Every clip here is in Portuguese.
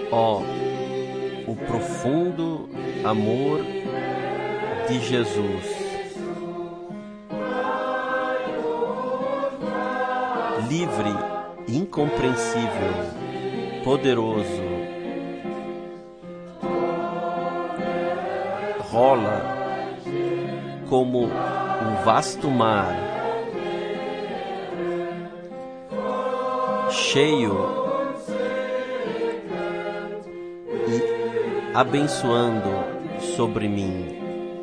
Ó, o profundo amor de Jesus. Livre, incompreensível, poderoso, rola como um vasto mar, cheio e abençoando sobre mim.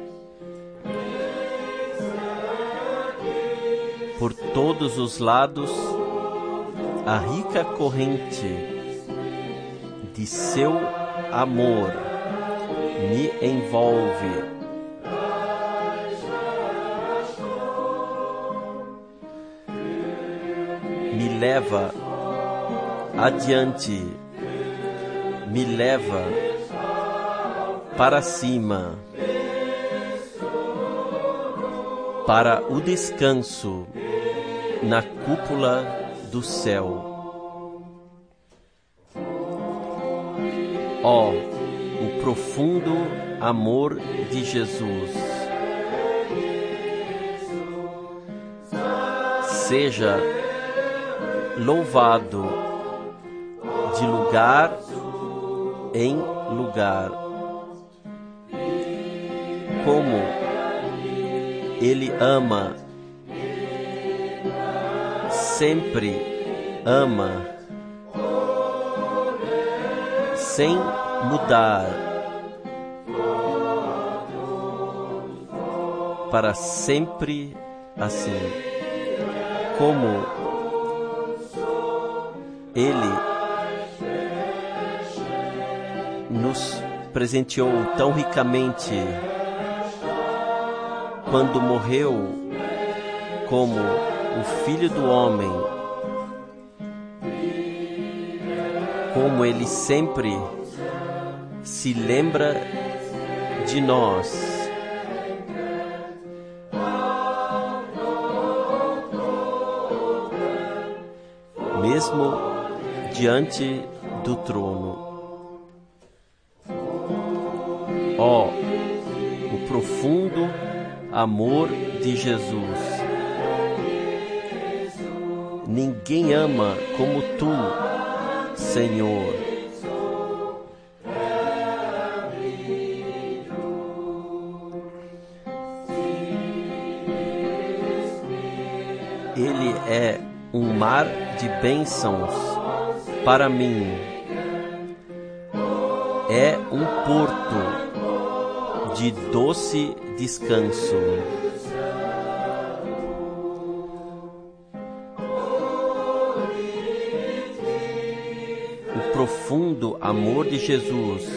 Por todos os lados, a rica corrente de seu amor me envolve. Me leva adiante, me leva para cima, para o descanso na cúpula do céu. Ó, o profundo amor de Jesus. Seja louvado de lugar em lugar. Como Ele ama, sempre ama, sem mudar, para sempre assim. Como Ele nos presenteou tão ricamente quando morreu como o Filho do Homem, como Ele sempre se lembra de nós. Mesmo diante do trono. Ó, o profundo amor de Jesus. Ninguém ama como tu, Senhor. Ele é um mar de bênçãos para mim. É um porto de doce descanso. O profundo amor de Jesus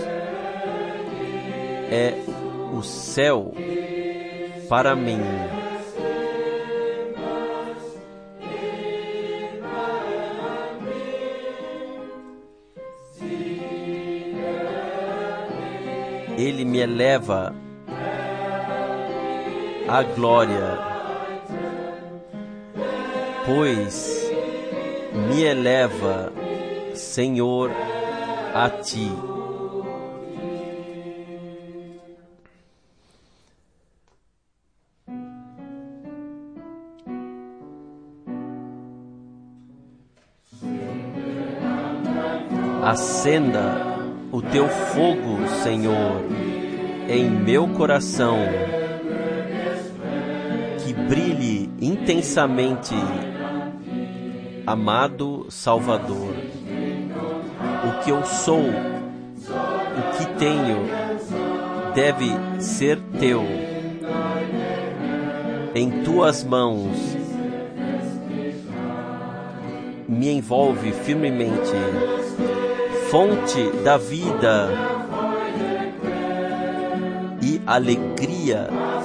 é o céu para mim. Ele me eleva à glória, pois me eleva, Senhor, a Ti. Acenda o Teu fogo, Senhor, em meu coração, que brilhe intensamente, amado Salvador. O que eu sou, o que tenho, deve ser Teu. Em Tuas mãos, me envolve firmemente. Fonte da vida e alegria.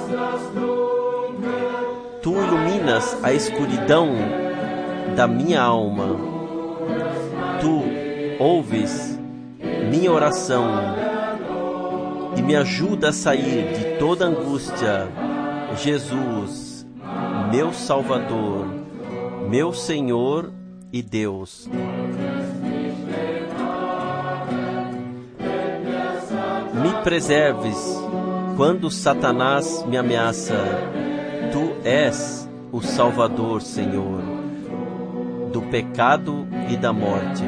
Tu iluminas a escuridão da minha alma. Tu ouves minha oração e me ajuda a sair de toda angústia. Jesus, meu Salvador, meu Senhor e Deus. me preserves quando Satanás me ameaça. Tu és o Salvador, Senhor, do pecado e da morte.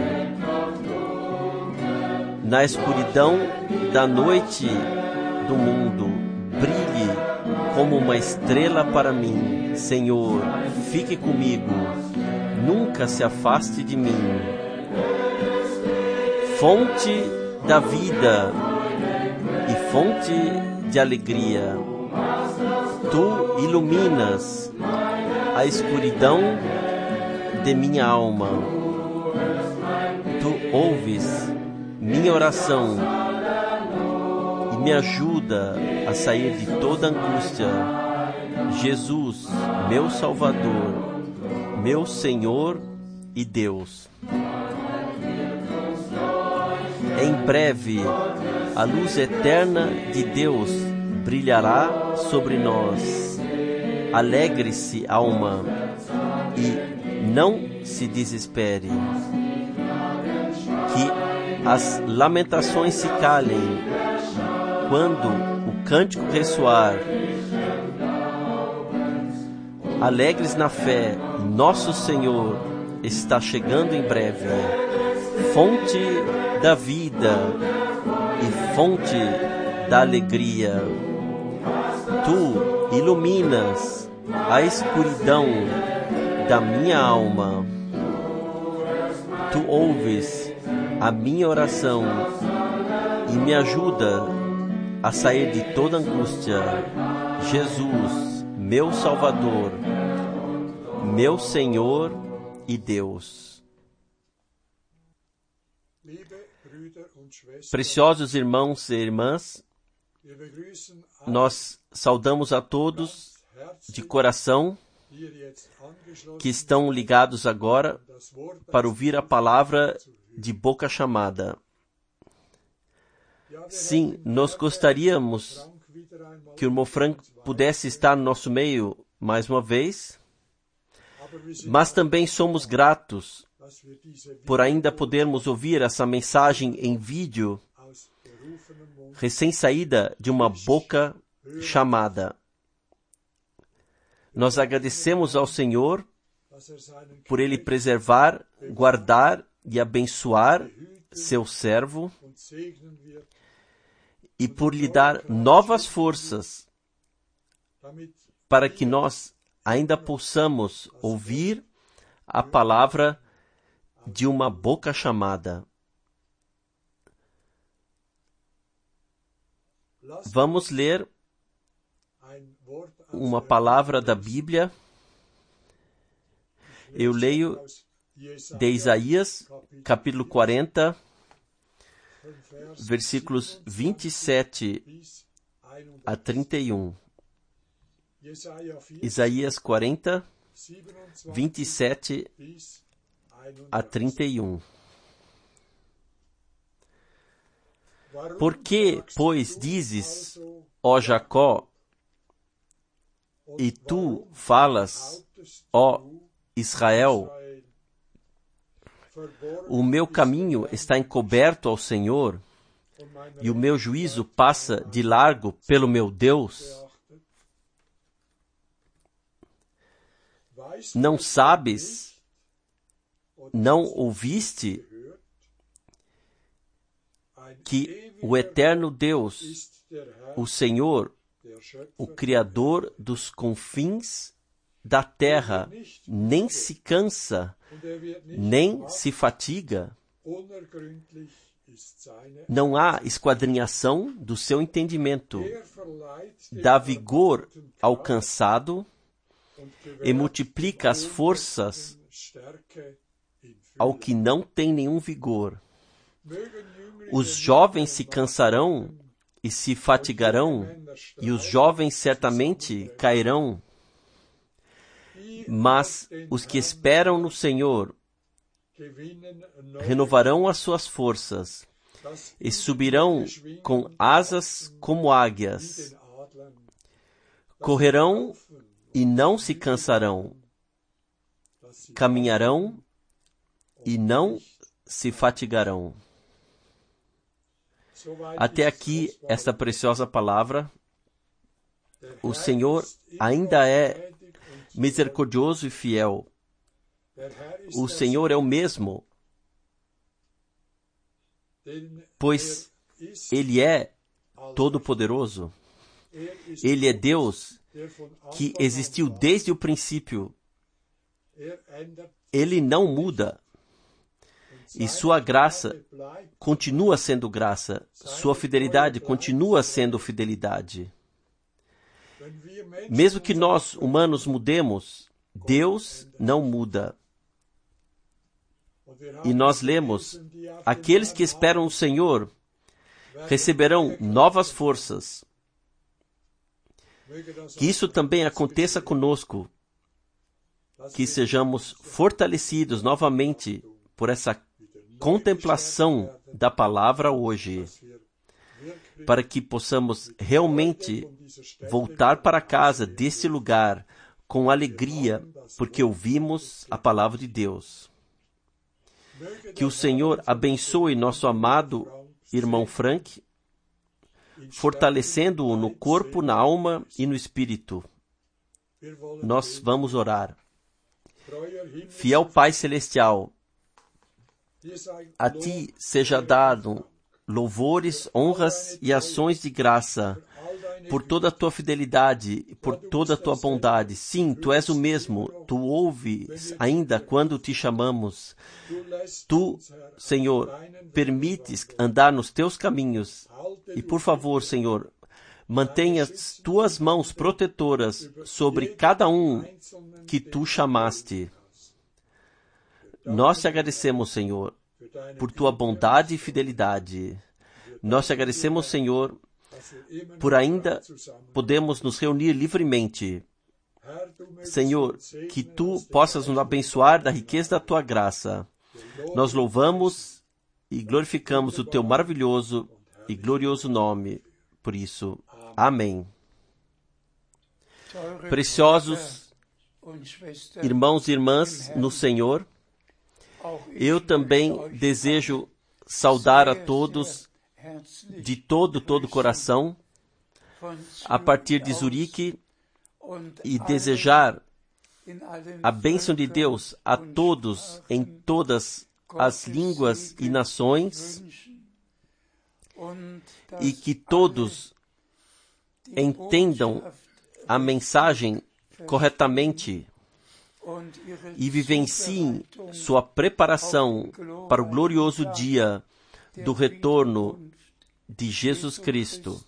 Na escuridão da noite do mundo, brilhe como uma estrela para mim. Senhor, fique comigo, nunca se afaste de mim. Fonte da vida e fonte de alegria, tu iluminas a escuridão de minha alma. Tu ouves minha oração e me ajuda a sair de toda angústia. Jesus, meu Salvador, meu Senhor e Deus. Em breve, a luz eterna de Deus brilhará sobre nós. Alegre-se, alma, e não se desespere. Que as lamentações se calem quando o cântico ressoar. Alegres na fé, nosso Senhor está chegando em breve. Fonte da vida e fonte da alegria. Tu iluminas a escuridão da minha alma. Tu ouves a minha oração e me ajuda a sair de toda angústia. Jesus, meu Salvador, meu Senhor e Deus. Preciosos irmãos e irmãs, nós saudamos a todos de coração que estão ligados agora para ouvir a palavra de boca chamada. Sim, nós gostaríamos que o irmão Frank pudesse estar no nosso meio mais uma vez, mas também somos gratos por ainda podermos ouvir essa mensagem em vídeo, recém-saída de uma boca chamada. Nós agradecemos ao Senhor por Ele preservar, guardar e abençoar seu servo e por lhe dar novas forças para que nós ainda possamos ouvir a palavra de uma boca chamada. Vamos ler uma palavra da Bíblia. Eu leio de Isaías, capítulo 40, versículos 27 a 31. Isaías 40, 27 a 31. Por que, pois, dizes, ó Jacó, e tu falas, ó Israel, o meu caminho está encoberto ao Senhor, e o meu juízo passa de largo pelo meu Deus? Não sabes, não ouviste que o eterno Deus, o Senhor, o Criador dos confins da terra, nem se cansa, nem se fatiga? Não há esquadrinhação do seu entendimento. Dá vigor ao cansado e multiplica as forças ao que não tem nenhum vigor. Os jovens se cansarão e se fatigarão, e os jovens certamente cairão. Mas os que esperam no Senhor renovarão as suas forças e subirão com asas como águias. Correrão e não se cansarão. Caminharão e não se fatigarão. Até aqui, esta preciosa palavra. O Senhor ainda é misericordioso e fiel. O Senhor é o mesmo, pois Ele é todo-poderoso. Ele é Deus que existiu desde o princípio. Ele não muda. E sua graça continua sendo graça. Sua fidelidade continua sendo fidelidade. Mesmo que nós, humanos, mudemos, Deus não muda. E nós lemos, aqueles que esperam o Senhor receberão novas forças. Que isso também aconteça conosco. Que sejamos fortalecidos novamente por essa contemplação da palavra hoje, para que possamos realmente voltar para casa deste lugar com alegria, porque ouvimos a palavra de Deus. Que o Senhor abençoe nosso amado irmão Frank, fortalecendo-o no corpo, na alma e no espírito. Nós vamos orar. Fiel Pai Celestial, a Ti seja dado louvores, honras e ações de graça por toda a Tua fidelidade, por toda a Tua bondade. Sim, Tu és o mesmo. Tu ouves ainda quando Te chamamos. Tu, Senhor, permites andar nos Teus caminhos. E, por favor, Senhor, mantenha as Tuas mãos protetoras sobre cada um que Tu chamaste. Nós te agradecemos, Senhor, por Tua bondade e fidelidade. Nós te agradecemos, Senhor, por ainda podemos nos reunir livremente. Senhor, que Tu possas nos abençoar da riqueza da Tua graça. Nós louvamos e glorificamos o Teu maravilhoso e glorioso nome. Por isso, amém. Preciosos irmãos e irmãs no Senhor, eu também desejo saudar a todos de todo o coração, a partir de Zurique, e desejar a bênção de Deus a todos em todas as línguas e nações, e que todos entendam a mensagem corretamente e vivenciem sua preparação para o glorioso dia do retorno de Jesus Cristo.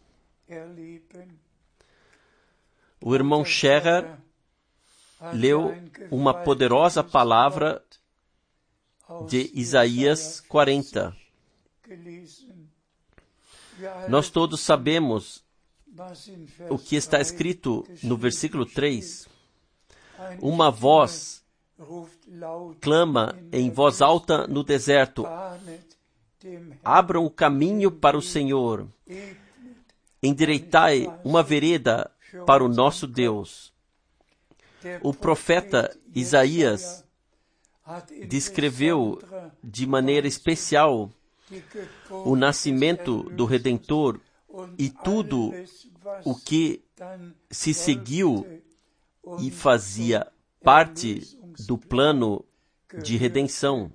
O irmão Scherer leu uma poderosa palavra de Isaías 40. Nós todos sabemos o que está escrito no versículo 3. Uma voz clama em voz alta no deserto: abram o caminho para o Senhor, endireitai uma vereda para o nosso Deus. O profeta Isaías descreveu de maneira especial o nascimento do Redentor e tudo o que se seguiu e fazia parte do plano de redenção.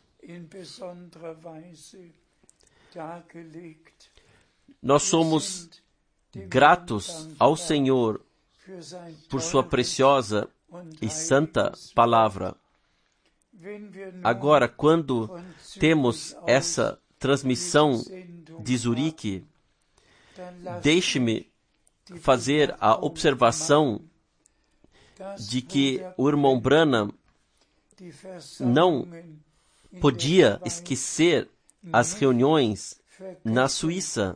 Nós somos gratos ao Senhor por sua preciosa e santa palavra. Agora, quando temos essa transmissão de Zurique, deixe-me fazer a observação de que o irmão Branham não podia esquecer as reuniões na Suíça.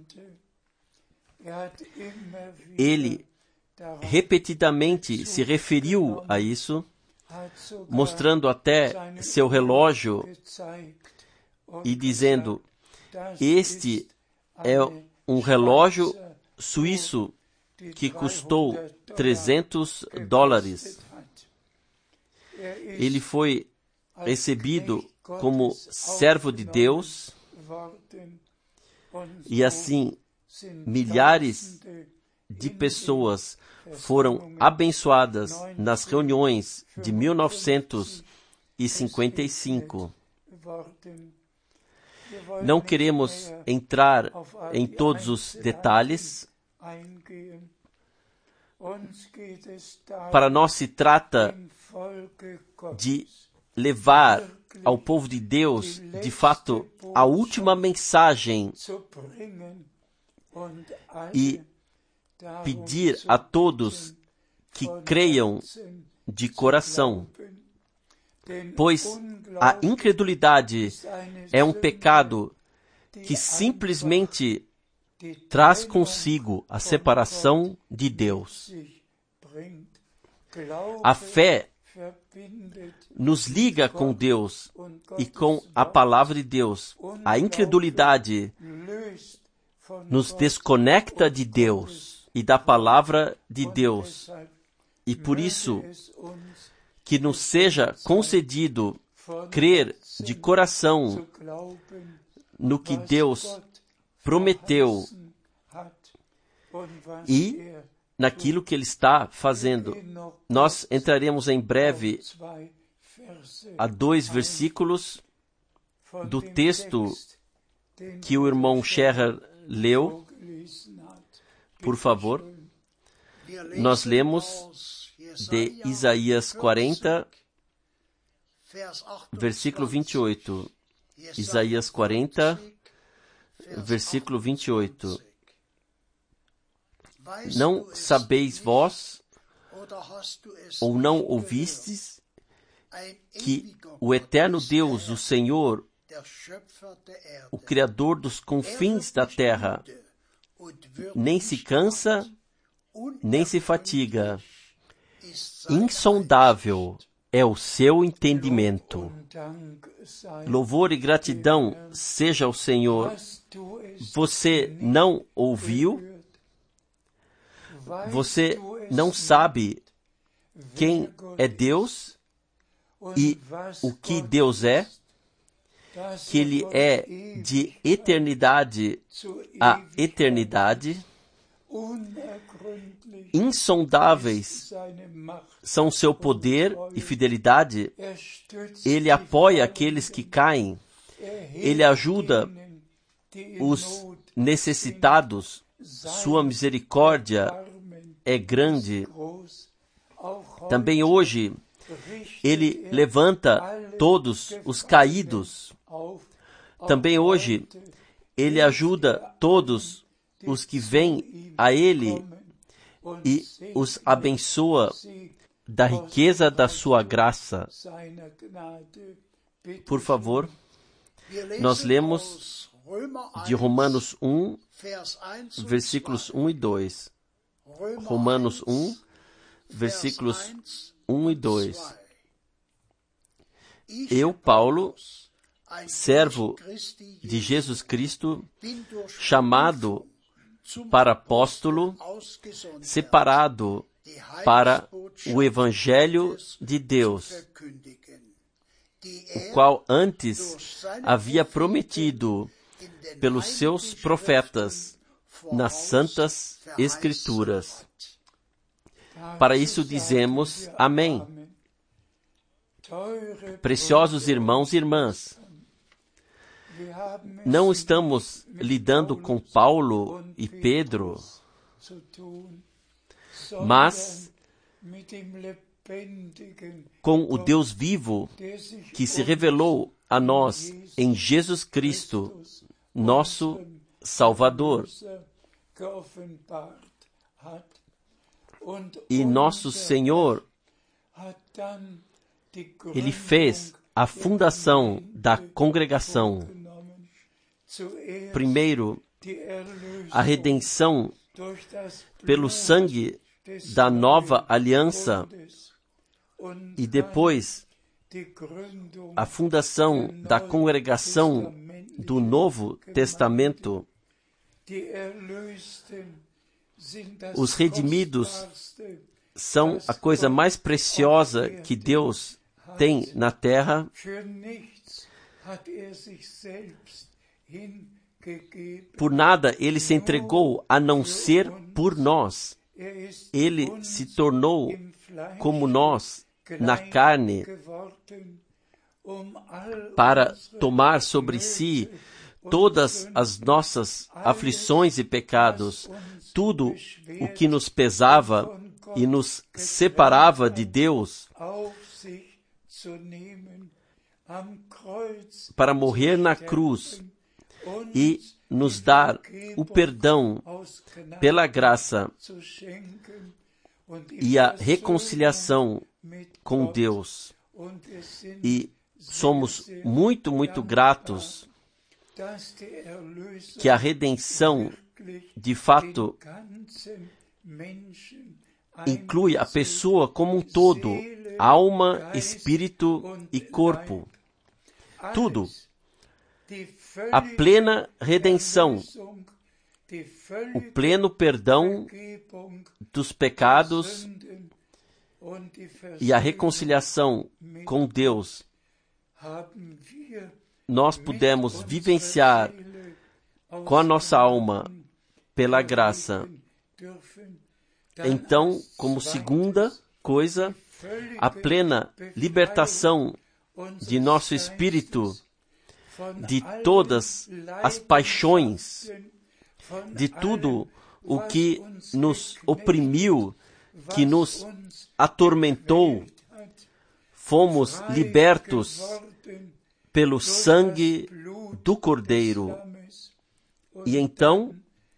Ele repetidamente se referiu a isso, mostrando até seu relógio e dizendo: este é um relógio suíço que custou $300. Ele foi recebido como servo de Deus E assim, milhares de pessoas foram abençoadas nas reuniões de 1955. Não queremos entrar em todos os detalhes. Para nós se trata de levar ao povo de Deus, de fato, a última mensagem e pedir a todos que creiam de coração, pois a incredulidade é um pecado que simplesmente traz consigo a separação de Deus. A fé nos liga com Deus e com a palavra de Deus. A incredulidade nos desconecta de Deus e da palavra de Deus. E por isso, que nos seja concedido crer de coração no que Deus prometeu e naquilo que Ele está fazendo. Nós entraremos em breve a 2 versículos do texto que o irmão Scherer leu. Por favor, nós lemos de Isaías 40, versículo 28. Isaías 40, versículo 28. Não sabeis vós, ou não ouvistes, que o eterno Deus, o Senhor, o Criador dos confins da terra, nem se cansa, nem se fatiga. Insondável é o seu entendimento. Louvor e gratidão seja ao Senhor. Você não ouviu? Você não sabe quem é Deus e o que Deus é? Que Ele é de eternidade a eternidade. Insondáveis são seu poder e fidelidade. Ele apoia aqueles que caem. Ele ajuda os necessitados. Sua misericórdia é grande. Também hoje, Ele levanta todos os caídos. Também hoje, Ele ajuda todos os que vêm a Ele e os abençoa da riqueza da sua graça. Por favor, nós lemos de Romanos 1, versículos 1 e 2. Romanos 1, versículos 1 e 2. Eu, Paulo, servo de Jesus Cristo, chamado para apóstolo, separado para o Evangelho de Deus, o qual antes havia prometido pelos seus profetas nas Santas Escrituras. Para isso dizemos amém. Preciosos irmãos e irmãs, não estamos lidando com Paulo e Pedro, mas com o Deus vivo que se revelou a nós em Jesus Cristo, nosso Salvador. E nosso Senhor, Ele fez a fundação da congregação. Primeiro, a redenção pelo sangue da nova aliança e depois a fundação da congregação do Novo Testamento. Os redimidos são a coisa mais preciosa que Deus tem na terra. por nada ele se entregou a não ser por nós. Ele se tornou como nós na carne para tomar sobre si todas as nossas aflições e pecados, tudo o que nos pesava e nos separava de Deus, para morrer na cruz e nos dar o perdão pela graça e a reconciliação com Deus. E somos muito, muito gratos que a redenção, de fato, inclui a pessoa como um todo, alma, espírito e corpo. Tudo. A plena redenção, o pleno perdão dos pecados e a reconciliação com Deus. Nós pudemos vivenciar com a nossa alma pela graça. Então, como segunda coisa, a plena libertação de nosso espírito de todas as paixões, de tudo o que nos oprimiu, que nos atormentou. Fomos libertos pelo sangue do Cordeiro. E então,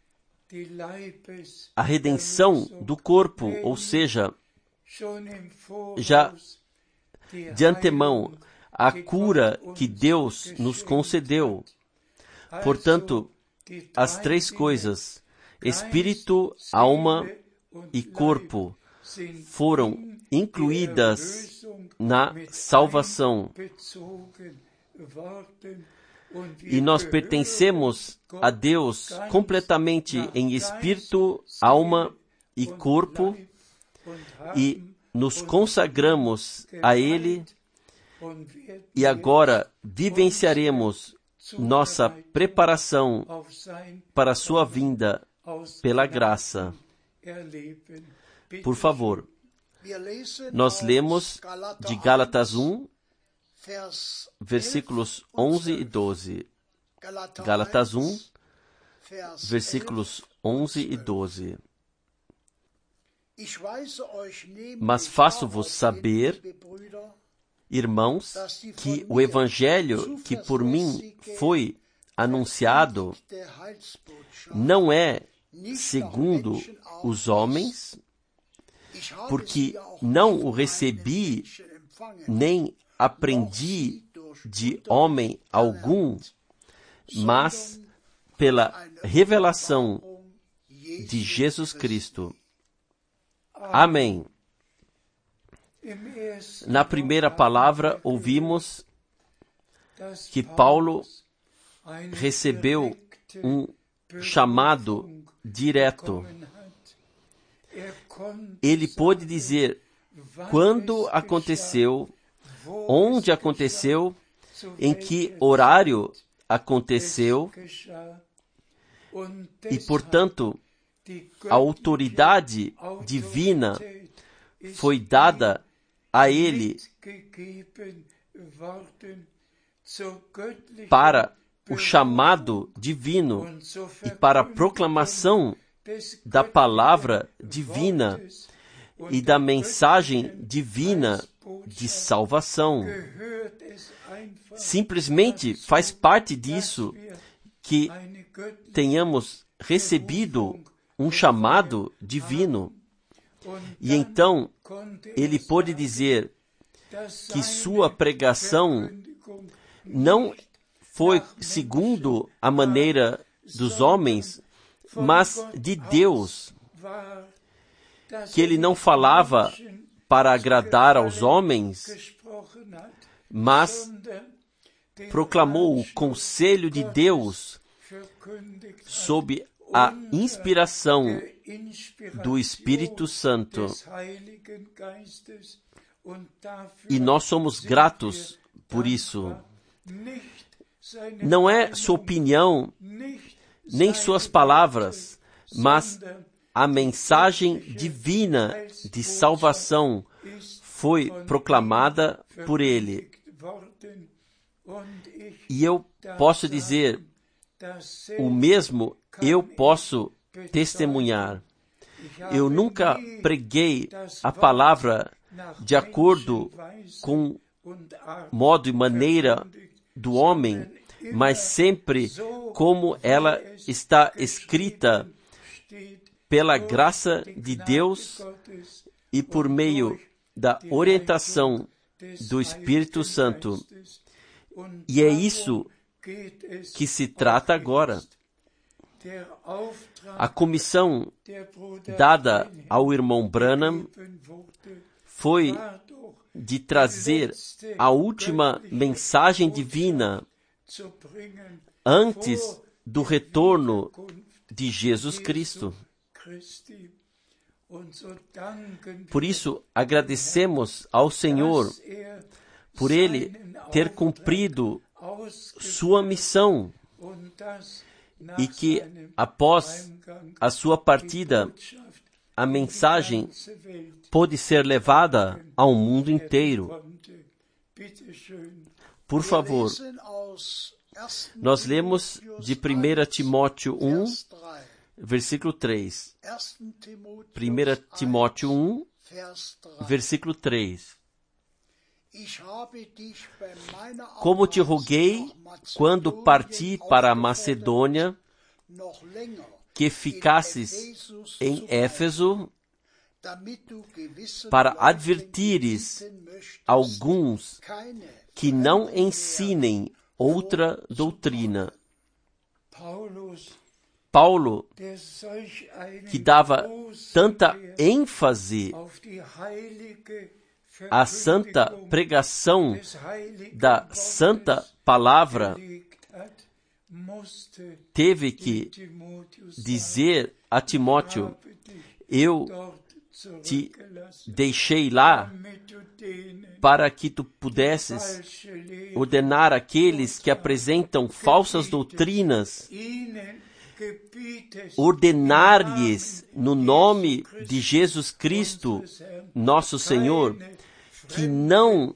a redenção do corpo, ou seja, já de antemão, a cura que Deus nos concedeu. Portanto, as três coisas, espírito, alma e corpo, foram incluídas na salvação. E nós pertencemos a Deus completamente em espírito, alma e corpo, e nos consagramos a Ele, e agora vivenciaremos nossa preparação para a sua vinda pela graça. Por favor, nós lemos de Gálatas 1, versículos 11 e 12. Gálatas 1, versículos 11 e 12. Mas faço-vos saber, irmãos, que o evangelho que por mim foi anunciado não é segundo os homens, porque não o recebi, nem aprendi de homem algum, mas pela revelação de Jesus Cristo. Amém. Na primeira palavra, ouvimos que Paulo recebeu um chamado direto. Ele pôde dizer quando aconteceu, onde aconteceu, em que horário aconteceu, e, portanto, a autoridade divina foi dada a ele para o chamado divino e para a proclamação da palavra divina e da mensagem divina de salvação. Simplesmente faz parte disso que tenhamos recebido um chamado divino. E então ele pôde dizer que sua pregação não foi segundo a maneira dos homens, mas de Deus. Que ele não falava para agradar aos homens, mas proclamou o conselho de Deus sob a inspiração do Espírito Santo. E nós somos gratos por isso. não é sua opinião, nem suas palavras, mas a mensagem divina de salvação foi proclamada por ele. E eu posso dizer, o mesmo eu posso testemunhar. Eu nunca preguei a palavra de acordo com modo e maneira do homem, mas sempre como ela está escrita pela graça de Deus e por meio da orientação do Espírito Santo. E é isso que se trata agora. A comissão dada ao irmão Branham foi de trazer a última mensagem divina antes do retorno de Jesus Cristo. Por isso, agradecemos ao Senhor por Ele ter cumprido sua missão e que, após a sua partida, a mensagem pôde ser levada ao mundo inteiro. Por favor, nós lemos de 1 Timóteo 1, versículo 3. 1 Timóteo 1, versículo 3. Como te roguei quando parti para a Macedônia, que ficasses em Éfeso, para advertires alguns que não ensinem outra doutrina. Paulo, que dava tanta ênfase à santa pregação da santa palavra, teve que dizer a Timóteo: eu te deixei lá para que tu pudesses ordenar aqueles que apresentam falsas doutrinas, ordenar-lhes no nome de Jesus Cristo, nosso Senhor, que não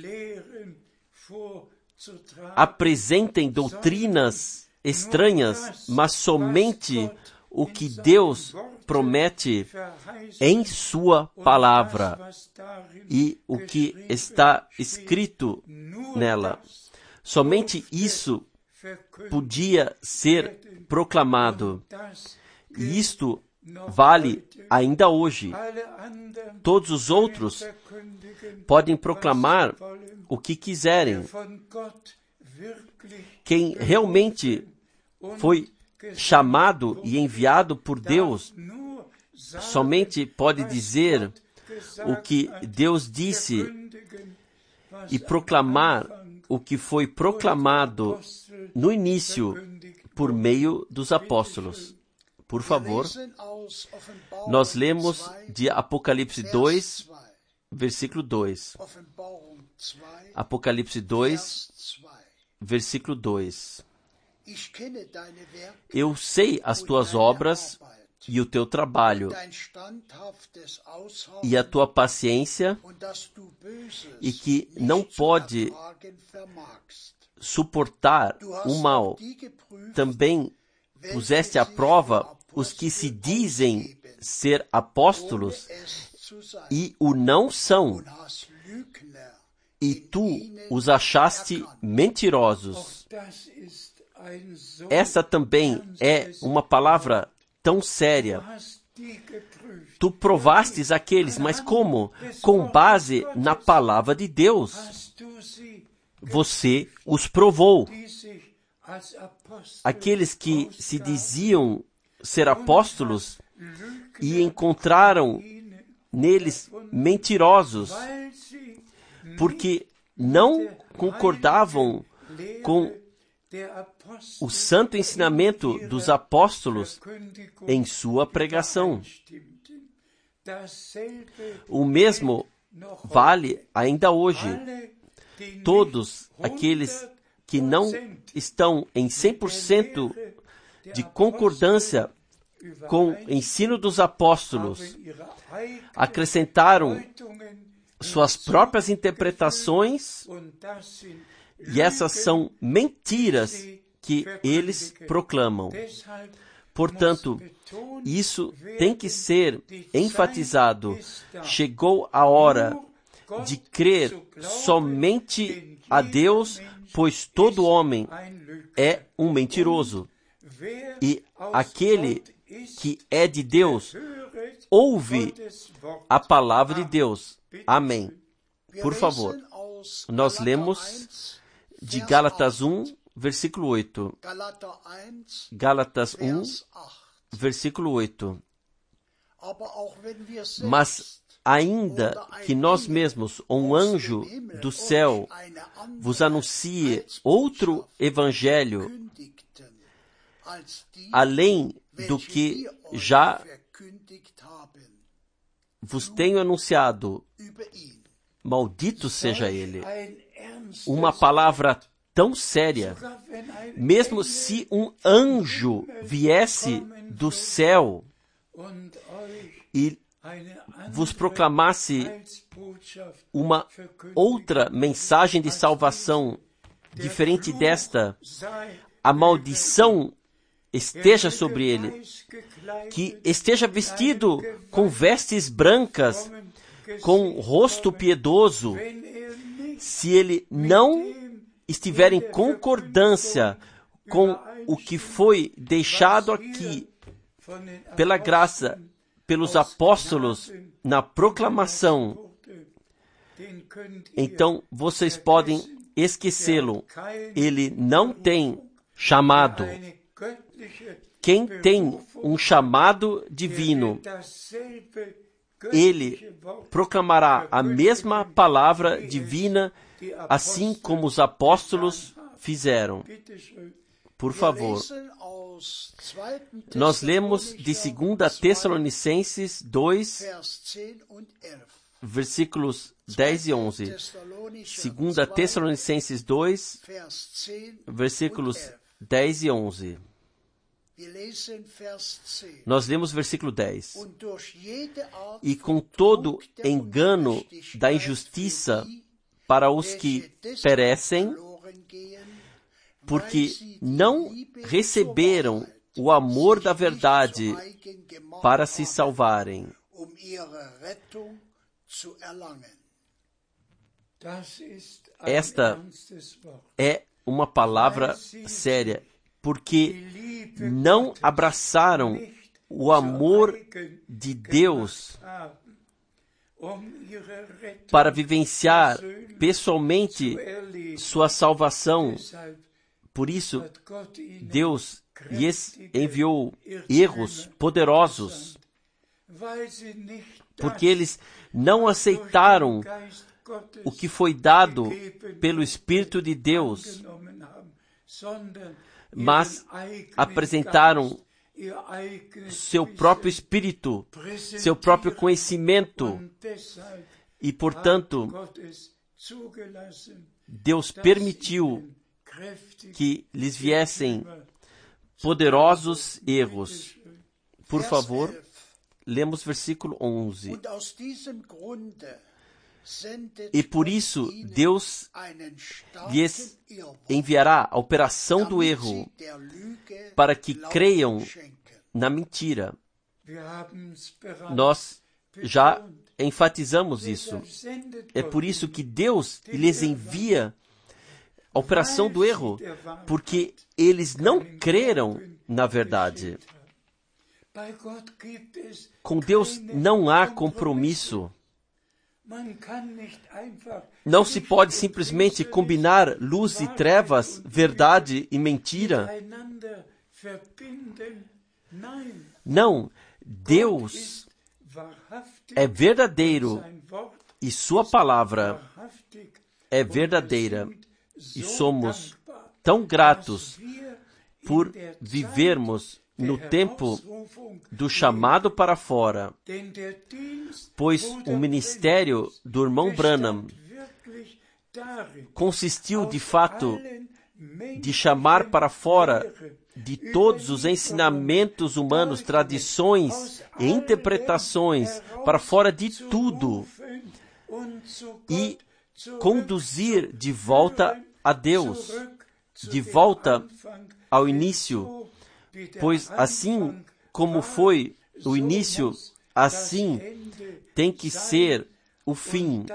apresentem doutrinas estranhas, mas somente o que Deus promete em sua palavra e o que está escrito nela. Somente isso podia ser proclamado. E isto vale ainda hoje. Todos os outros podem proclamar o que quiserem. Quem realmente foi chamado e enviado por Deus somente pode dizer o que Deus disse e proclamar o que foi proclamado no início por meio dos apóstolos. Por favor, nós lemos de Apocalipse 2, versículo 2. Apocalipse 2, versículo 2. Eu sei as tuas obras e o teu trabalho, e a tua paciência, e que não pode suportar o mal. Também puseste à prova os que se dizem ser apóstolos e o não são, e tu os achaste mentirosos. Essa também é uma palavra tão séria. Tu provastes aqueles, mas como? Com base na palavra de Deus. Você os provou. Aqueles que se diziam ser apóstolos e encontraram neles mentirosos, porque não concordavam com o santo ensinamento dos apóstolos em sua pregação. O mesmo vale ainda hoje. Todos aqueles que não estão em 100% de concordância com o ensino dos apóstolos, acrescentaram suas próprias interpretações, e essas são mentiras que eles proclamam. Portanto, isso tem que ser enfatizado. Chegou a hora de crer somente a Deus, pois todo homem é um mentiroso. E aquele que é de Deus ouve a palavra de Deus. Amém. Por favor, nós lemos de Gálatas 1, versículo 8. Gálatas 1, versículo 8. Mas ainda que nós mesmos, ou um anjo do céu, vos anuncie outro evangelho, além do que já vos tenho anunciado, maldito seja ele. Uma palavra tão séria. Mesmo se um anjo viesse do céu e vos proclamasse uma outra mensagem de salvação diferente desta, a maldição esteja sobre ele, que esteja vestido com vestes brancas, com rosto piedoso, se ele não estiver em concordância com o que foi deixado aqui pela graça, pelos apóstolos, na proclamação, então vocês podem esquecê-lo. Ele não tem chamado. Quem tem um chamado divino, ele proclamará a mesma palavra divina, assim como os apóstolos fizeram. Por favor. Nós lemos de 2 Tessalonicenses 2, versículos 10 e 11. 2 Tessalonicenses 2, versículos 10 e 11. Nós lemos versículo 10. E com todo engano da injustiça para os que perecem, porque não receberam o amor da verdade para se salvarem. Esta é uma palavra séria, porque não abraçaram o amor de Deus para vivenciar pessoalmente sua salvação. Por isso, Deus lhes enviou erros poderosos, porque eles não aceitaram o que foi dado pelo Espírito de Deus, mas apresentaram seu próprio espírito, seu próprio conhecimento, e, portanto, Deus permitiu que lhes viessem poderosos erros. Por favor, lemos versículo 11. E por isso Deus lhes enviará a operação do erro, para que creiam na mentira. Nós já enfatizamos isso. É por isso que Deus lhes envia a operação do erro, porque eles não creram na verdade. Com Deus não há compromisso. Não se pode simplesmente combinar luz e trevas, verdade e mentira. Não, Deus é verdadeiro e sua palavra é verdadeira. E somos tão gratos por vivermos no tempo do chamado para fora, pois o ministério do irmão Branham consistiu, de fato, de chamar para fora de todos os ensinamentos humanos, tradições e interpretações, para fora de tudo, e conduzir de volta a Deus, de volta ao início, pois assim como foi o início, assim tem que ser o fim.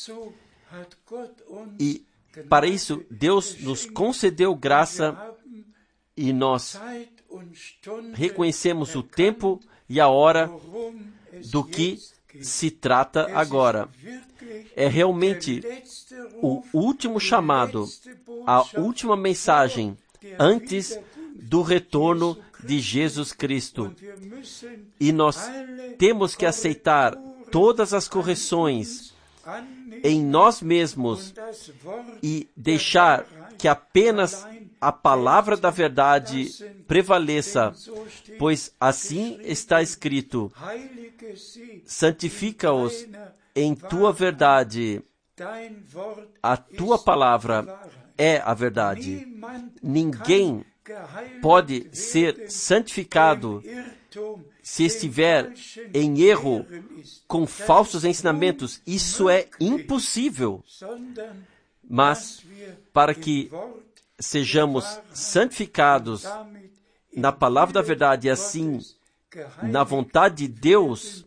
E para isso, Deus nos concedeu graça e nós reconhecemos o tempo e a hora do que se trata agora. É realmente o último chamado, a última mensagem antes do retorno de Jesus Cristo. E nós temos que aceitar todas as correções em nós mesmos e deixar que apenas a palavra da verdade prevaleça, pois assim está escrito: santifica-os em tua verdade. A tua palavra é a verdade. Ninguém pode ser santificado se estiver em erro com falsos ensinamentos. Isso é impossível. Mas para que sejamos santificados na palavra da verdade e assim na vontade de Deus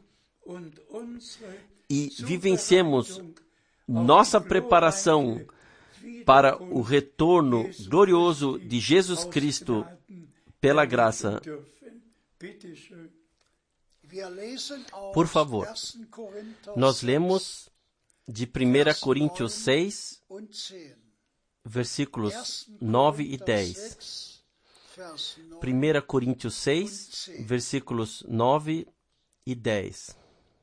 e vivenciemos nossa preparação para o retorno glorioso de Jesus Cristo pela graça. Por favor, nós lemos de 1 Coríntios 6, versículos 9 e 10. 1 Coríntios 6, versículos 9 e 10.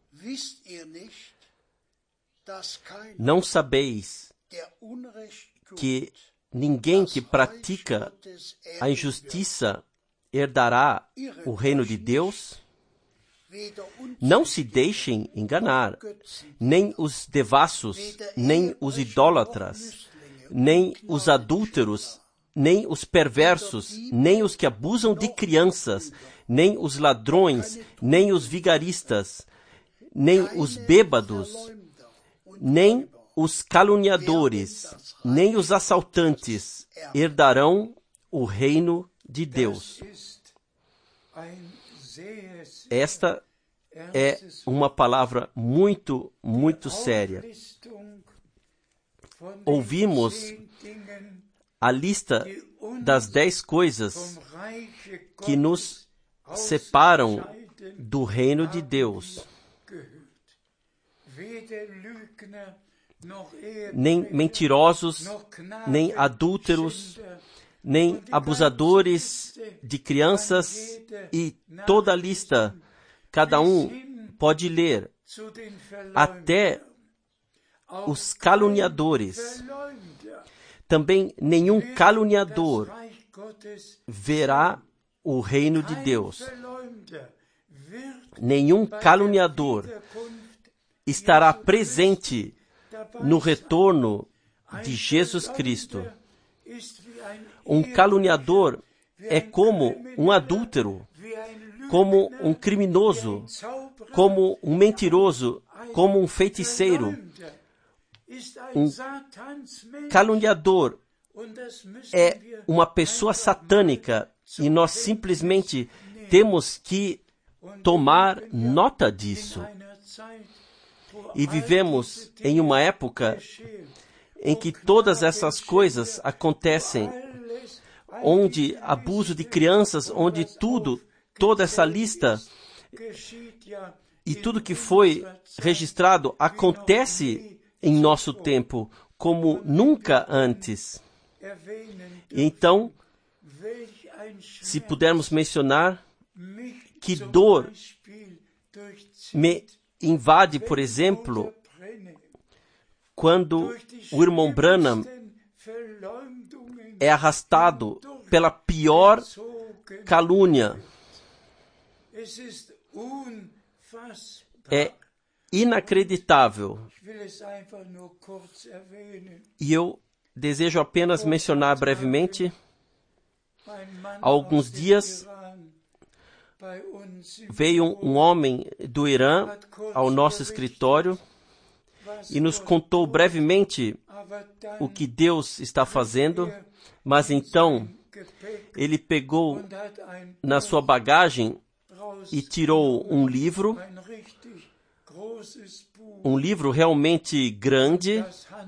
Não sabeis que ninguém que pratica a injustiça herdará o reino de Deus? Não se deixem enganar, nem os devassos, nem os idólatras, nem os adúlteros, nem os perversos, nem os que abusam de crianças, nem os ladrões, nem os vigaristas, nem os bêbados, nem os caluniadores, nem os assaltantes herdarão o reino de Deus. Esta é uma palavra muito, muito séria. Ouvimos a lista das 10 coisas que nos separam do reino de Deus. Nem mentirosos, nem adúlteros, nem abusadores de crianças e toda a lista, cada um pode ler, até os caluniadores. Também nenhum caluniador verá o reino de Deus. Nenhum caluniador estará presente no retorno de Jesus Cristo. Um caluniador é como um adúltero, como um criminoso, como um mentiroso, como um feiticeiro. Um caluniador é uma pessoa satânica e nós simplesmente temos que tomar nota disso. E vivemos em uma época em que todas essas coisas acontecem, onde abuso de crianças, onde toda essa lista e tudo que foi registrado acontece em nosso tempo como nunca antes. Então, se pudermos mencionar que dor me invade, por exemplo, quando o irmão Branham é arrastado pela pior calúnia. É inacreditável. E eu desejo apenas mencionar brevemente. Há alguns dias veio um homem do Irã ao nosso escritório e nos contou brevemente o que Deus está fazendo, mas então ele pegou na sua bagagem e tirou um livro realmente grande,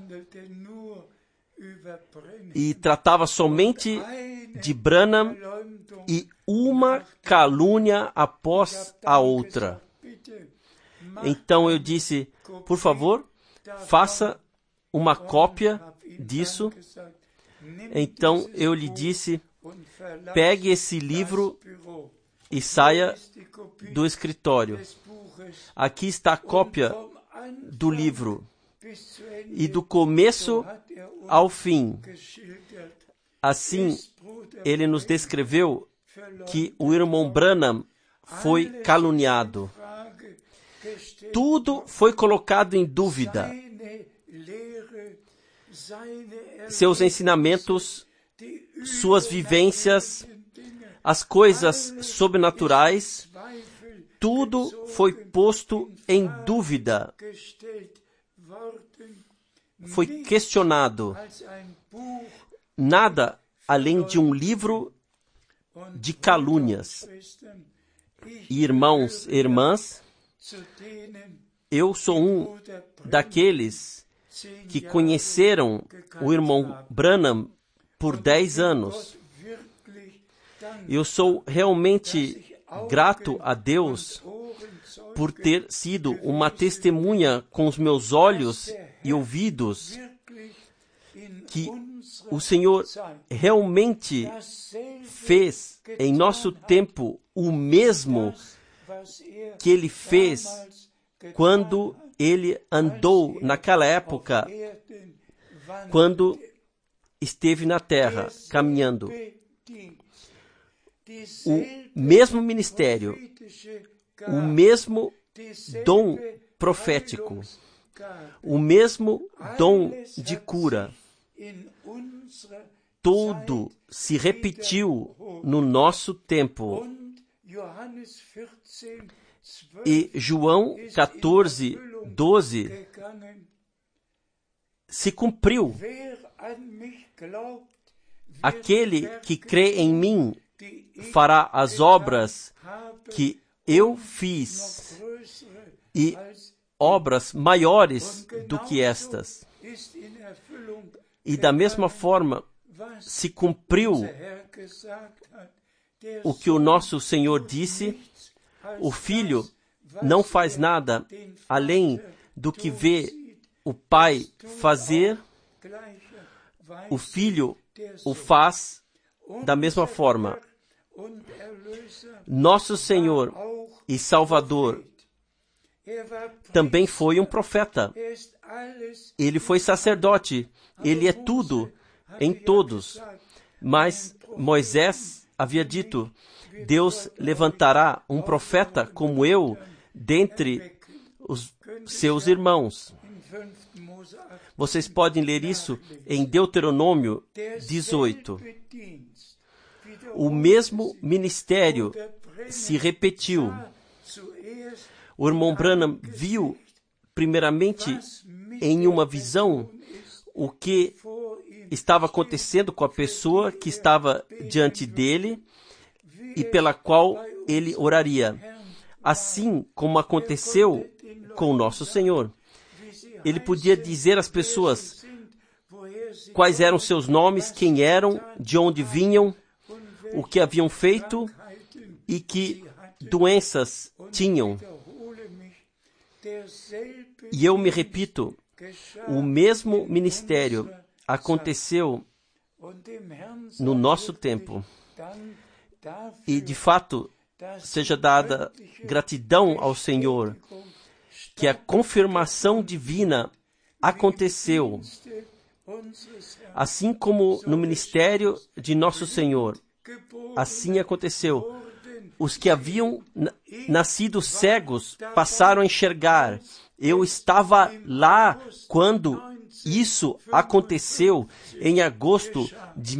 e tratava somente de Branham e uma calúnia após a outra. Então eu disse, por favor, faça uma cópia disso. Então eu lhe disse, pegue esse livro e saia do escritório. Aqui está a cópia do livro. E do começo ao fim. Assim, ele nos descreveu que o irmão Branham foi caluniado. Tudo foi colocado em dúvida. Seus ensinamentos, suas vivências, as coisas sobrenaturais, tudo foi posto em dúvida. Foi questionado. Nada além de um livro de calúnias. Irmãos e irmãs, eu sou um daqueles que conheceram o irmão Branham por 10 anos. Eu sou realmente grato a Deus por ter sido uma testemunha com os meus olhos e ouvidos que o Senhor realmente fez em nosso tempo o mesmo que Ele fez quando Ele andou naquela época, quando esteve na terra, caminhando. O mesmo ministério, o mesmo dom profético, o mesmo dom de cura, tudo se repetiu no nosso tempo. E João 14, 12 se cumpriu. Aquele que crê em mim fará as obras que eu fiz e obras maiores do que estas. E da mesma forma se cumpriu o que o nosso Senhor disse: o Filho não faz nada além do que vê o Pai fazer, o Filho o faz da mesma forma. Nosso Senhor e Salvador também foi um profeta. Ele foi sacerdote. Ele é tudo em todos. Mas Moisés havia dito: Deus levantará um profeta como eu dentre os seus irmãos. Vocês podem ler isso em Deuteronômio 18. O mesmo ministério se repetiu. O irmão Branham viu, primeiramente, em uma visão, o que estava acontecendo com a pessoa que estava diante dele e pela qual ele oraria. Assim como aconteceu com o nosso Senhor. Ele podia dizer às pessoas quais eram seus nomes, quem eram, de onde vinham, o que haviam feito e que doenças tinham. E eu me repito, o mesmo ministério aconteceu no nosso tempo. E, de fato, seja dada gratidão ao Senhor, que a confirmação divina aconteceu, assim como no ministério de nosso Senhor. Assim aconteceu. Os que haviam nascido cegos passaram a enxergar. Eu estava lá quando Isso aconteceu em agosto de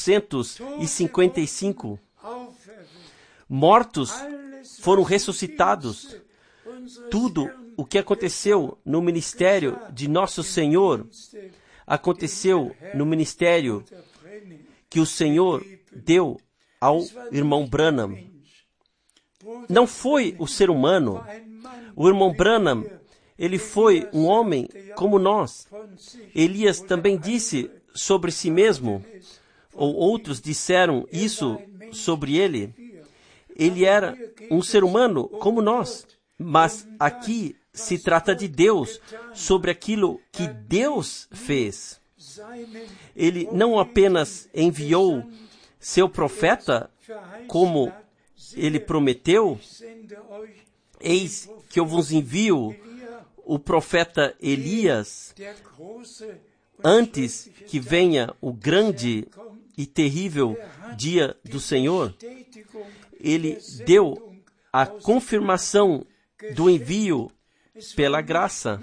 1955. Mortos foram ressuscitados. Tudo o que aconteceu no ministério de Nosso Senhor aconteceu no ministério que o Senhor deu ao irmão Branham. Não foi o ser humano. O irmão Branham, ele foi um homem como nós. Elias também disse sobre si mesmo, ou outros disseram isso sobre ele. Ele era um ser humano como nós. Mas aqui se trata de Deus, sobre aquilo que Deus fez. Ele não apenas enviou seu profeta, como ele prometeu. Eis que eu vos envio o profeta Elias, antes que venha o grande e terrível dia do Senhor. Ele deu a confirmação do envio pela graça.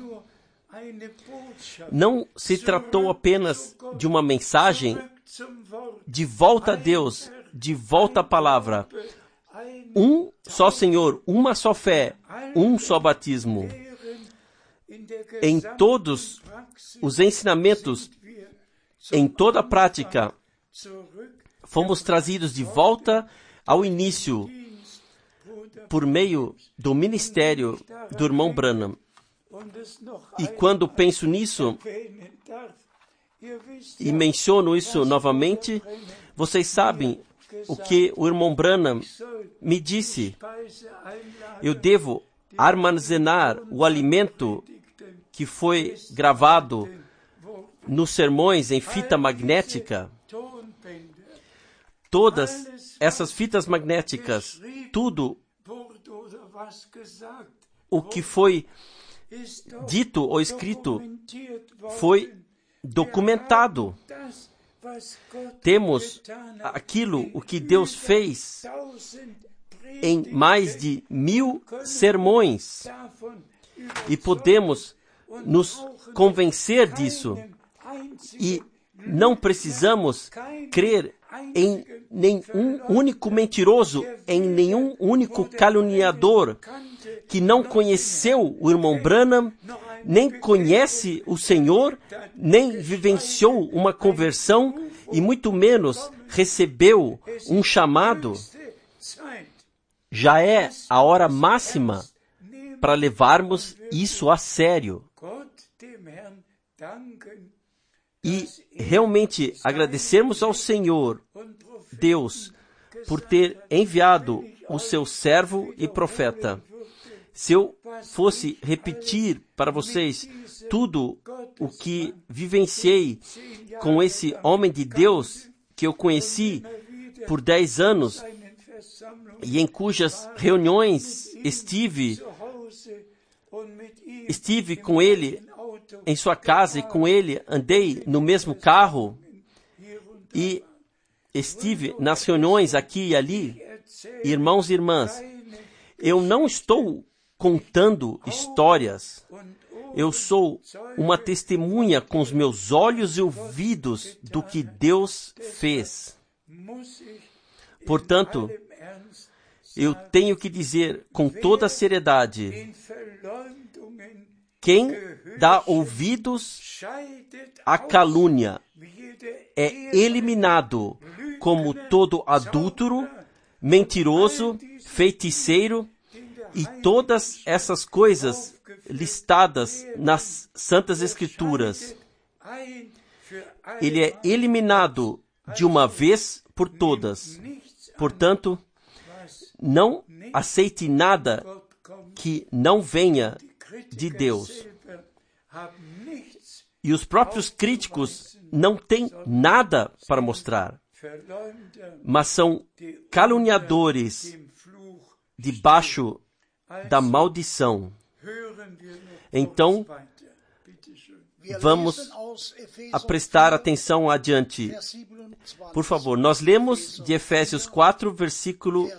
Não se tratou apenas de uma mensagem de volta a Deus, de volta à palavra. Um só Senhor, uma só fé, um só batismo. Em todos os ensinamentos, em toda a prática, fomos trazidos de volta ao início por meio do ministério do irmão Branham. E quando penso nisso e menciono isso novamente, vocês sabem o que o irmão Branham me disse. Eu devo armazenar o alimento que foi gravado nos sermões em fita magnética. Todas essas fitas magnéticas, tudo o que foi dito ou escrito foi documentado. Temos aquilo o que Deus fez em mais de 1000 sermões e podemos nos convencer disso. E não precisamos crer em nenhum único mentiroso, em nenhum único caluniador que não conheceu o irmão Branham, nem conhece o Senhor, nem vivenciou uma conversão e muito menos recebeu um chamado. Já é a hora máxima para levarmos isso a sério e realmente agradecermos ao Senhor, Deus, por ter enviado o seu servo e profeta. Se eu fosse repetir para vocês tudo o que vivenciei com esse homem de Deus que eu conheci por 10 anos e em cujas reuniões estive com ele em sua casa e com ele andei no mesmo carro e estive nas reuniões aqui e ali, irmãos e irmãs, eu não estou contando histórias. Eu sou uma testemunha com os meus olhos e ouvidos do que Deus fez. Portanto, eu tenho que dizer com toda a seriedade, quem dá ouvidos à calúnia é eliminado como todo adúltero, mentiroso, feiticeiro e todas essas coisas listadas nas Santas Escrituras. Ele é eliminado de uma vez por todas. Portanto, não aceite nada que não venha de Deus. E os próprios críticos não têm nada para mostrar, mas são caluniadores debaixo da maldição. Então, vamos a prestar atenção adiante. Por favor, nós lemos de Efésios 4, versículo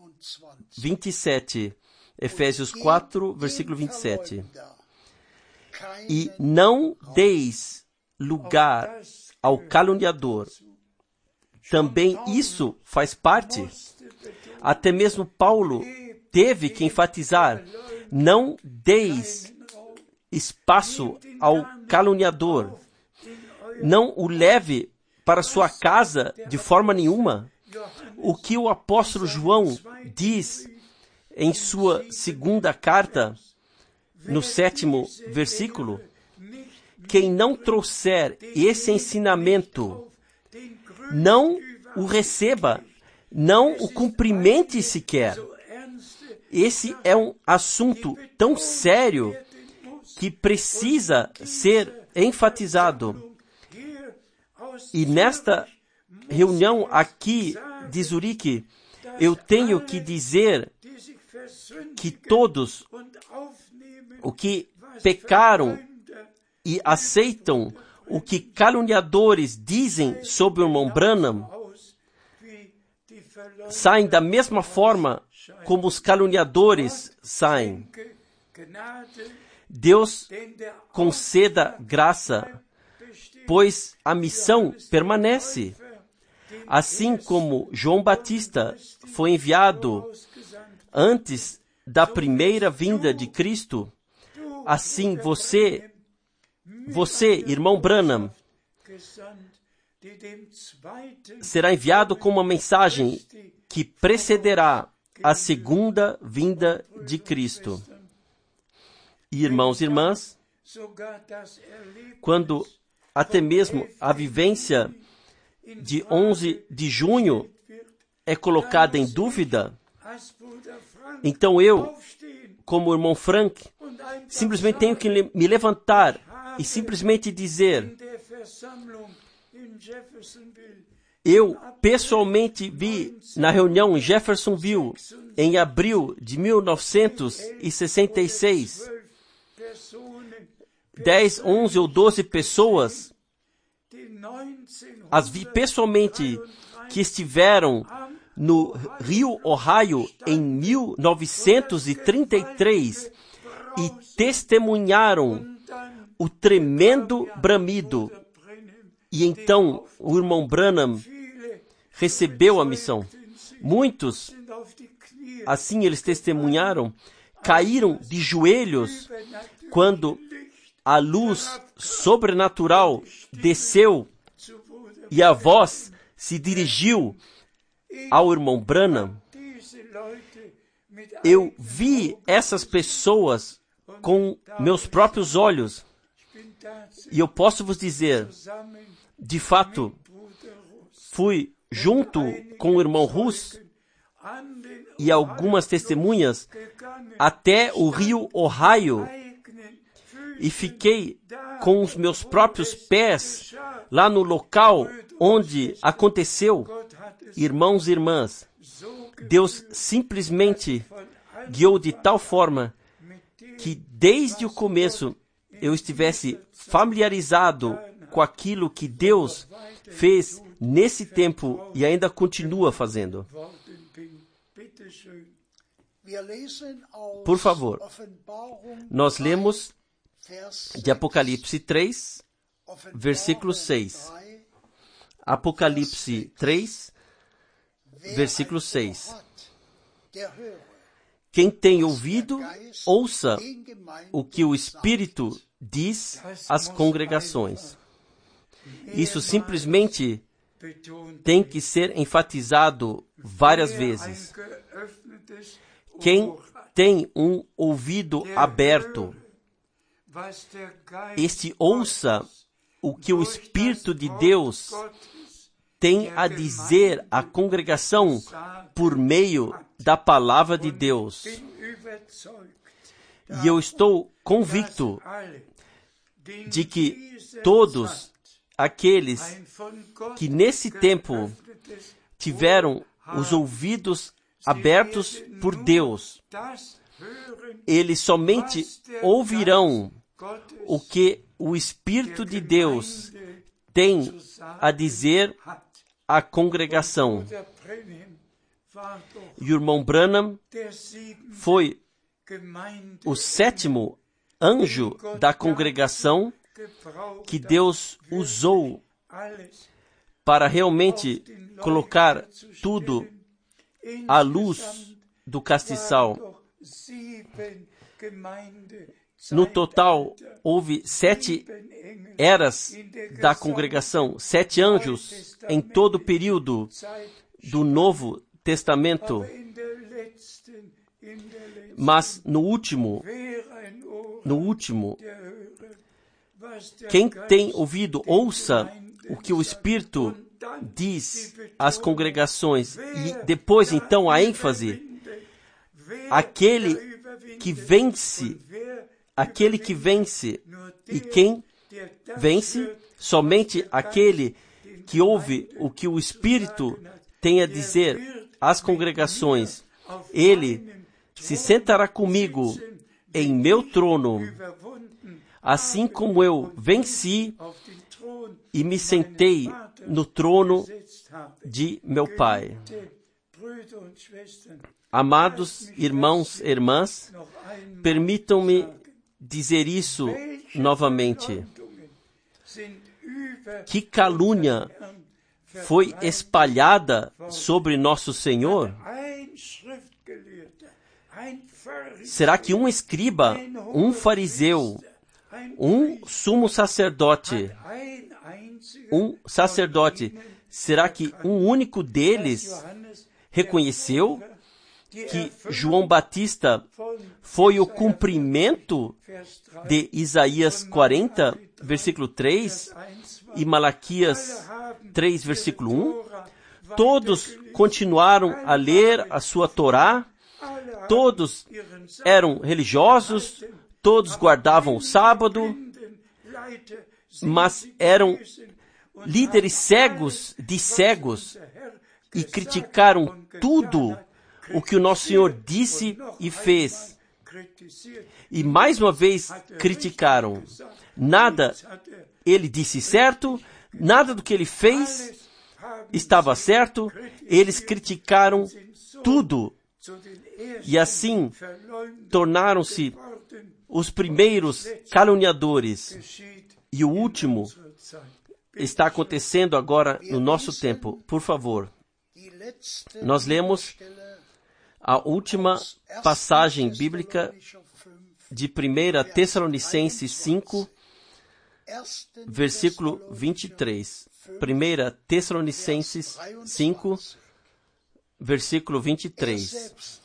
27. Efésios 4, versículo 27. e não deis lugar ao caluniador. Também isso faz parte. Até mesmo Paulo teve que enfatizar: não deis espaço ao caluniador. Não o leve para sua casa de forma nenhuma. O que o apóstolo João diz em sua segunda carta, no 7º versículo: quem não trouxer esse ensinamento, não o receba, não o cumprimente sequer. Esse é um assunto tão sério que precisa ser enfatizado. E nesta reunião aqui de Zurique, eu tenho que dizer que todos o que pecaram e aceitam o que caluniadores dizem sobre o irmão Branham saem da mesma forma como os caluniadores saem. Deus conceda graça, pois a missão permanece. Assim como João Batista foi enviado antes da primeira vinda de Cristo, assim você, irmão Branham, será enviado com uma mensagem que precederá a segunda vinda de Cristo. E, irmãos e irmãs, quando até mesmo a vivência de 11 de junho é colocada em dúvida, então eu, como o irmão Frank, simplesmente tenho que me levantar e simplesmente dizer: eu pessoalmente vi na reunião em Jeffersonville, em abril de 1966, 10, 11 ou 12 pessoas, as vi pessoalmente, que estiveram no Rio Ohio em 1933 e testemunharam o tremendo bramido. E então o irmão Branham recebeu a missão. Muitos, assim eles testemunharam, caíram de joelhos quando a luz sobrenatural desceu e a voz se dirigiu ao irmão Branham. Eu vi essas pessoas com meus próprios olhos e eu posso vos dizer, de fato, fui junto com o irmão Russ e algumas testemunhas até o rio Ohio e fiquei com os meus próprios pés lá no local onde aconteceu. Irmãos e irmãs, Deus simplesmente guiou de tal forma que desde o começo eu estivesse familiarizado com aquilo que Deus fez nesse tempo e ainda continua fazendo. Por favor, nós lemos de Apocalipse 3, versículo 6. Apocalipse 3, versículo 6. Quem tem ouvido, ouça o que o Espírito diz às congregações. Isso simplesmente tem que ser enfatizado várias vezes. Quem tem um ouvido aberto, este ouça o que o Espírito de Deus tem a dizer à congregação por meio da palavra de Deus. E eu estou convicto de que todos aqueles que nesse tempo tiveram os ouvidos abertos por Deus, eles somente ouvirão o que o Espírito de Deus tem a dizer à congregação. E o irmão Branham foi o 7º anjo da congregação que Deus usou para realmente colocar tudo à luz do castiçal. No total, houve 7 eras da congregação, 7 anjos em todo o período do Novo Testamento. Mas no último, quem tem ouvido, ouça o que o Espírito diz às congregações. E depois, então, a ênfase. Aquele que vence. E quem vence? Somente aquele que ouve o que o Espírito tem a dizer às congregações. Ele se sentará comigo em meu trono, assim como eu venci e me sentei no trono de meu Pai. Amados irmãos e irmãs, permitam-me dizer isso novamente. Que calúnia foi espalhada sobre nosso Senhor? Será que um escriba, um fariseu, um sumo sacerdote, será que um único deles reconheceu que João Batista foi o cumprimento de Isaías 40, versículo 3, e Malaquias 3, versículo 1? Todos continuaram a ler a sua Torá, todos eram religiosos, todos guardavam o sábado, mas eram líderes cegos de cegos e criticaram tudo o que o nosso Senhor disse e fez. E mais uma vez criticaram. Nada ele disse certo, nada do que ele fez estava certo, eles criticaram tudo. E assim tornaram-se os primeiros caluniadores. E o último está acontecendo agora no nosso tempo. Por favor, nós lemos a última passagem bíblica de 1 Tessalonicenses 5, versículo 23. 1 Tessalonicenses 5, versículo 23.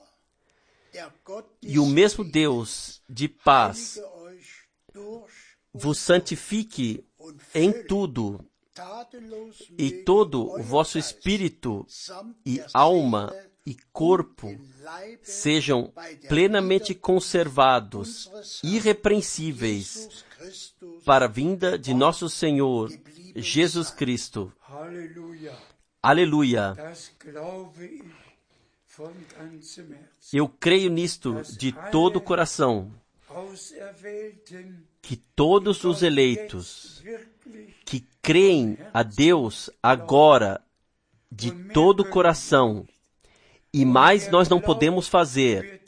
E o mesmo Deus de paz vos santifique em tudo, e todo o vosso espírito e alma e corpo sejam plenamente conservados, irrepreensíveis, para a vinda de nosso Senhor Jesus Cristo. Aleluia! Eu creio nisto de todo o coração, que todos os eleitos que creem a Deus agora de todo o coração, e mais nós não podemos fazer,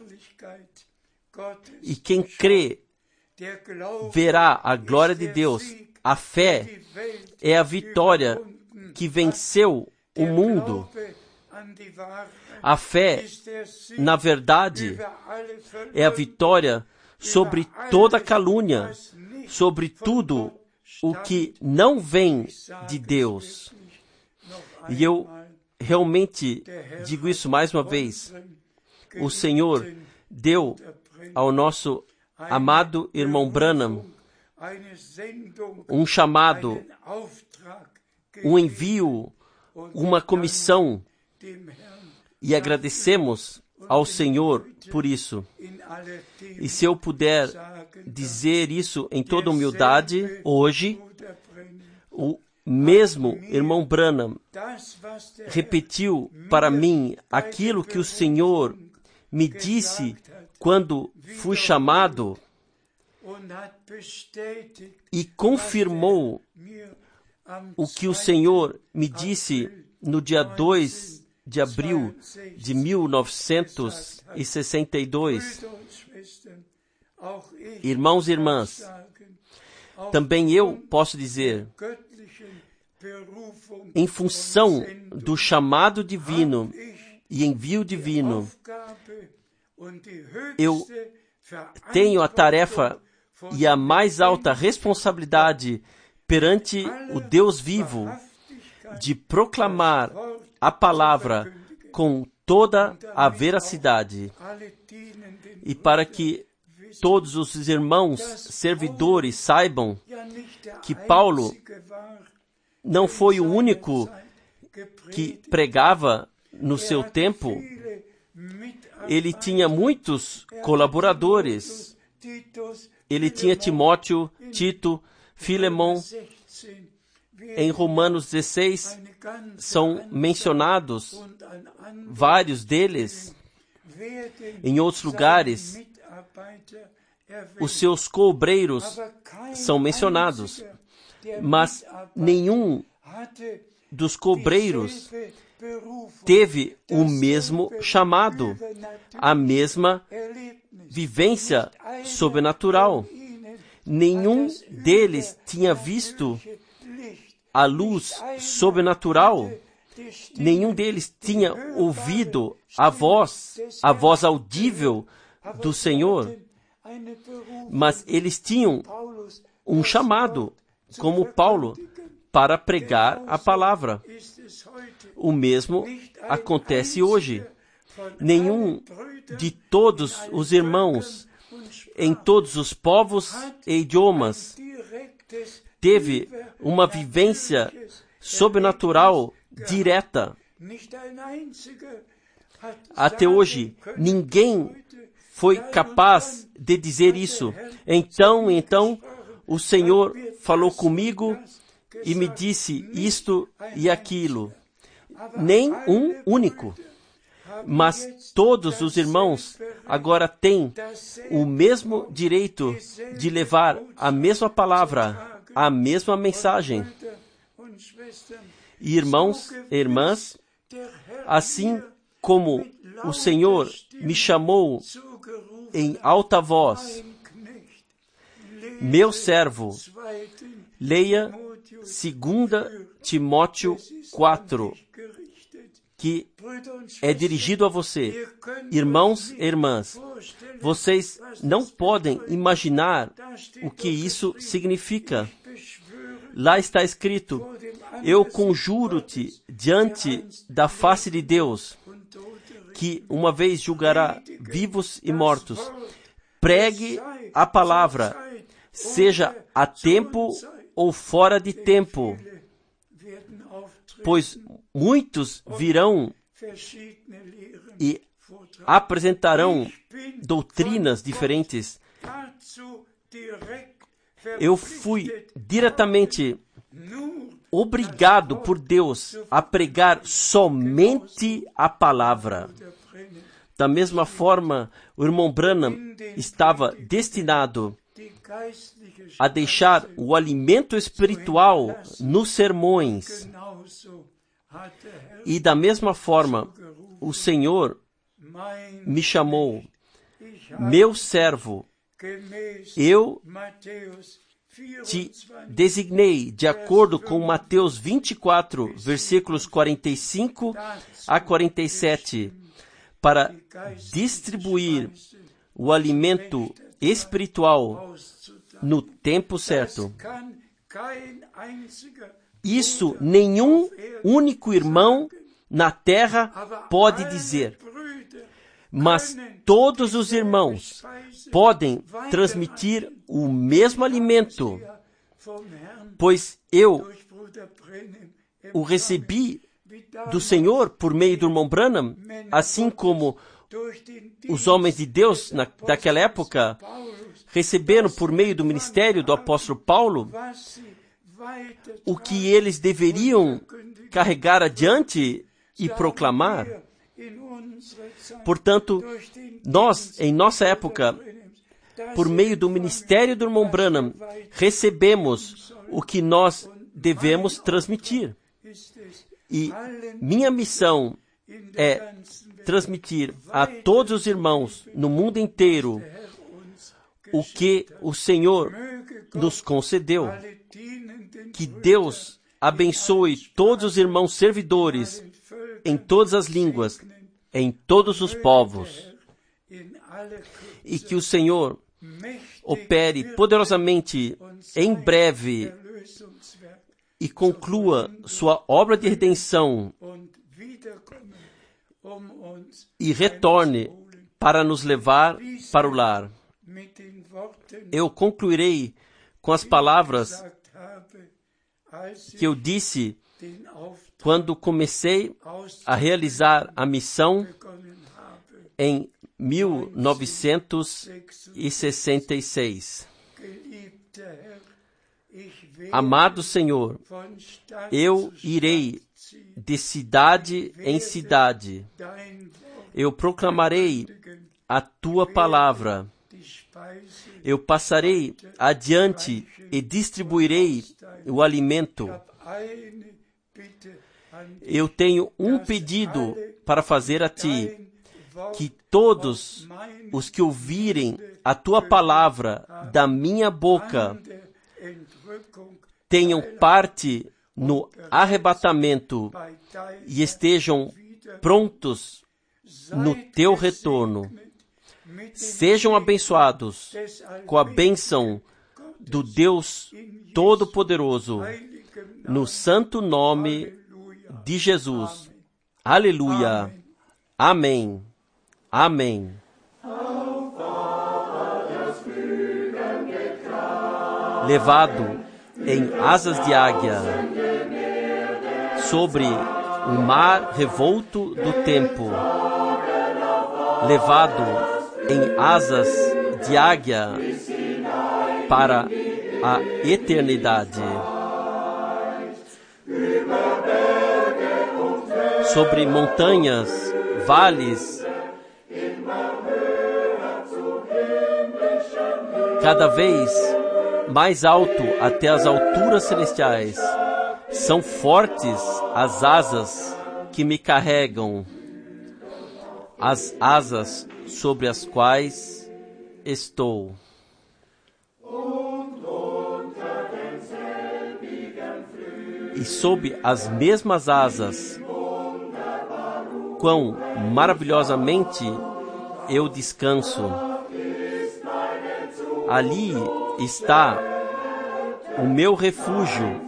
e quem crê verá a glória de Deus. A fé é a vitória que venceu o mundo. A fé, na verdade, é a vitória sobre toda calúnia, sobre tudo o que não vem de Deus. E eu realmente digo isso mais uma vez. O Senhor deu ao nosso amado irmão Branham um chamado, um envio, uma comissão, e agradecemos ao Senhor por isso. E se eu puder dizer isso em toda humildade, hoje, o mesmo irmão Branham repetiu para mim aquilo que o Senhor me disse quando fui chamado, e confirmou o que o Senhor me disse no dia 2 de abril de 1962. Irmãos e irmãs, também eu posso dizer, em função do chamado divino e envio divino, eu tenho a tarefa e a mais alta responsabilidade perante o Deus vivo de proclamar a palavra com toda a veracidade. E para que todos os irmãos servidores saibam que Paulo não foi o único que pregava no seu tempo. Ele tinha muitos colaboradores. Ele tinha Timóteo, Tito, Filemon. Em Romanos 16 são mencionados vários deles. Em outros lugares, os seus cobreiros são mencionados, mas nenhum dos cobreiros teve o mesmo chamado, a mesma vivência sobrenatural. Nenhum deles tinha visto a luz sobrenatural. Nenhum deles tinha ouvido a voz audível do Senhor. Mas eles tinham um chamado, como Paulo, para pregar a palavra. O mesmo acontece hoje. Nenhum de todos os irmãos, em todos os povos e idiomas, teve uma vivência sobrenatural direta. Até hoje, ninguém foi capaz de dizer isso. Então, o Senhor falou comigo e me disse isto e aquilo. Nem um único. Mas todos os irmãos agora têm o mesmo direito de levar a mesma palavra, a mesma mensagem. Irmãos e irmãs, assim como o Senhor me chamou em alta voz, meu servo, leia 2 Timóteo 4, que é dirigido a você. Irmãos e irmãs, vocês não podem imaginar o que isso significa. Lá está escrito: eu conjuro-te diante da face de Deus, que uma vez julgará vivos e mortos. Pregue a palavra, seja a tempo ou fora de tempo, pois muitos virão e apresentarão doutrinas diferentes. Eu fui diretamente obrigado por Deus a pregar somente a palavra. Da mesma forma, o irmão Branham estava destinado a deixar o alimento espiritual nos sermões. E da mesma forma, o Senhor me chamou, meu servo, eu te designei, de acordo com Mateus 24, versículos 45 a 47, para distribuir o alimento espiritual no tempo certo. Isso nenhum único irmão na terra pode dizer. Mas todos os irmãos podem transmitir o mesmo alimento, pois eu o recebi do Senhor por meio do irmão Branham, assim como os homens de Deus daquela época receberam por meio do ministério do apóstolo Paulo o que eles deveriam carregar adiante e proclamar. Portanto, nós, em nossa época, por meio do ministério do irmão Branham, recebemos o que nós devemos transmitir. E minha missão é transmitir a todos os irmãos no mundo inteiro o que o Senhor nos concedeu. Que Deus abençoe todos os irmãos servidores em todas as línguas, em todos os povos, e que o Senhor opere poderosamente em breve e conclua sua obra de redenção e retorne para nos levar para o lar. Eu concluirei com as palavras que eu disse quando comecei a realizar a missão em 1966. Amado Senhor, eu irei de cidade em cidade. Eu proclamarei a Tua palavra. Eu passarei adiante e distribuirei o alimento. Eu tenho um pedido para fazer a Ti, que todos os que ouvirem a Tua palavra da minha boca tenham parte no arrebatamento e estejam prontos no Teu retorno. Sejam abençoados com a bênção do Deus Todo-Poderoso, no santo nome de Jesus. Aleluia. Amém. Amém. Levado em asas de águia sobre o mar revolto do tempo, levado em asas de águia para a eternidade. Sobre montanhas, vales, cada vez mais alto até as alturas celestiais. São fortes as asas que me carregam, as asas sobre as quais estou. E sob as mesmas asas, quão maravilhosamente eu descanso. Ali está o meu refúgio.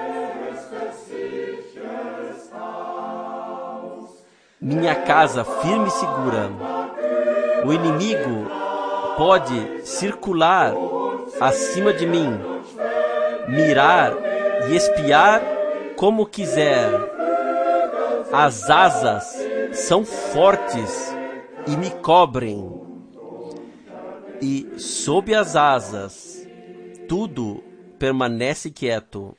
Minha casa firme e segura. O inimigo pode circular acima de mim, mirar e espiar como quiser. As asas são fortes e me cobrem. E sob as asas, tudo permanece quieto.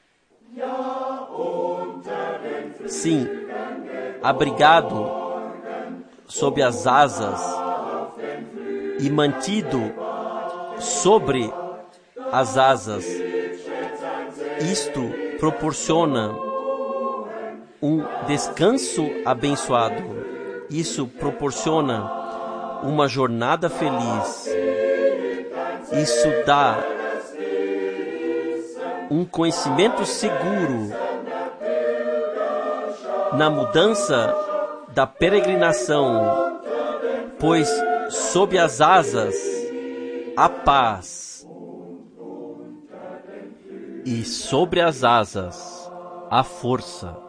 Sim, abrigado sob as asas e mantido sobre as asas. Isto proporciona um descanso abençoado. Isso proporciona uma jornada feliz. Isso dá um conhecimento seguro na mudança da peregrinação, pois sob as asas a paz e sobre as asas a força.